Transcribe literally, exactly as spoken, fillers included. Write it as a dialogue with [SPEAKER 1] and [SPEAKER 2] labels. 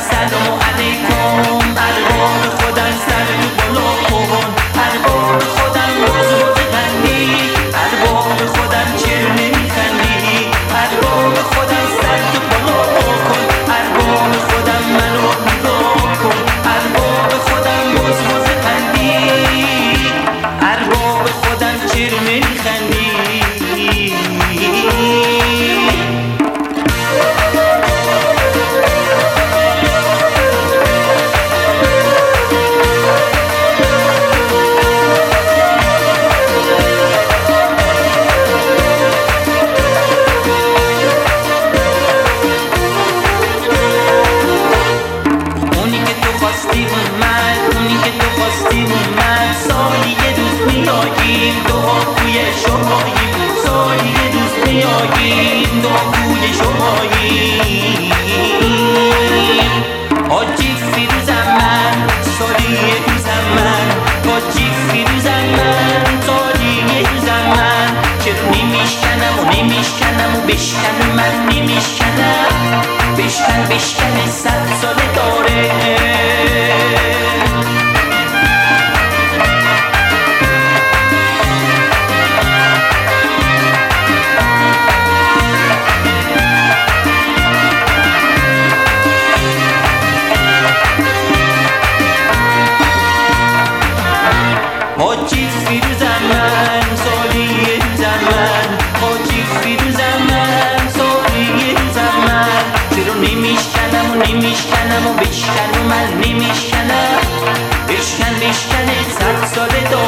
[SPEAKER 1] سلام علیکم. ارباب خودم سر تو بالا کن، ارباب خودم روز روز بندی، ارباب خودم چرا نمیخندی، ارباب خودم سر تو بالا کن، ارباب خودم منو نگاه کن، ارباب خودم روز روز بندی، ارباب خودم چرا نمیخندی. دعاگوی شماییم، سالی دوست میاییم، دعاگوی شماییم. حاجی فیروزم من، سالی دوزم من، حاجی فیروزم من، سالی دوزم من. چرا نمیشکنم و نمیشکنم و بشکن من نمیشکنم، بشکن بشکن صد ساله داره. حاجی فیروزم من، سالی دوزم من، حاجی فیروزم من، سالی دوزم من. چرا نمیشکنم و نمیشکنم و بشکن و من نمیشکنم، بشکن بشکن صد ساله دار.